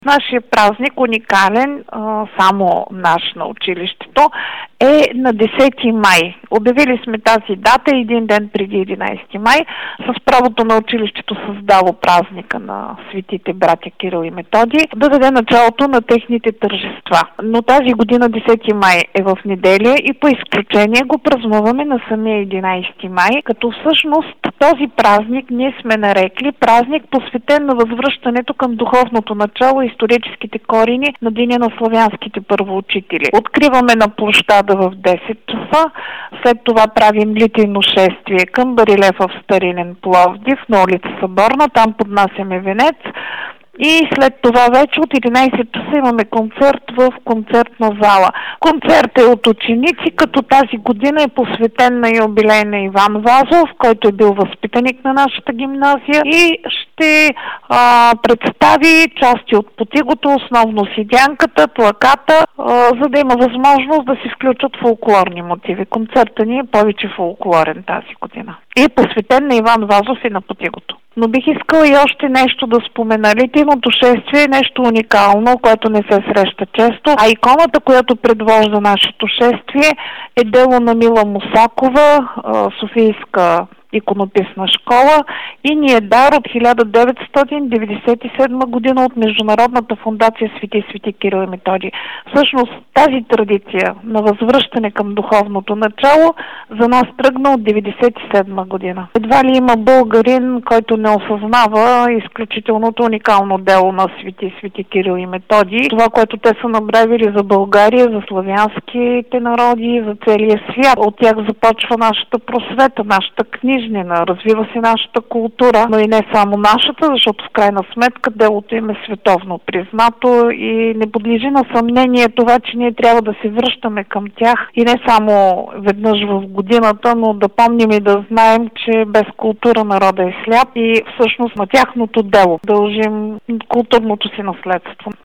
Нашия празник, уникален, само наш на училището, е на 10 май. Обявили сме тази дата един ден преди 11 май. С правото на училището създало празника на светите братя Кирил и Методий, да даде началото на техните тържества. Но тази година 10 май е в неделя и по изключение го празнуваме на самия 11 май, като всъщност този празник ние сме нарекли празник, посветен на възвръщането към духовното начало и историческите корени на Деня на славянските първоучители. Откриваме на площада в 10 часа, след това правим литейно шествие към барелефа в Старинен Пловдив на улица Съборна, там поднасяме венец. И след това вече от 11 часа имаме концерт в концертна зала. Концерт е от ученици, като тази година е посветен на юбилей на Иван Вазов, който е бил възпитаник на нашата гимназия и ще представи части от потигото, основно седянката, плаката, за да има възможност да се включат фолклорни мотиви. Концертът ни е повече фолклорен тази година. И е посветен на Иван Вазов и на потигото. Но бих искала и още нещо да спомена. Литейното шествие е нещо уникално, което не се среща често, а иконата, която предвожда нашето шествие, е дело на Мила Мусакова, софийска иконописна школа и ни е дар от 1997 година от Международната фондация Свети Кирил и Методий. Всъщност тази традиция на възвръщане към духовното начало за нас тръгна от 1997 година. Едва ли има българин, който не осъзнава изключителното уникално дело на Свети Кирил и Методий. Това, което те са направили за България, за славянските народи, за целия свят. От тях започва нашата просвета, нашата книжна, развива се нашата култура, но и не само нашата, защото в крайна сметка делото им е световно признато и не подлежи на съмнение това, че ние трябва да се връщаме към тях и не само веднъж в годината, но да помним и да знаем, че без култура народа е сляп и всъщност на тяхното дело дължим културното си наследство.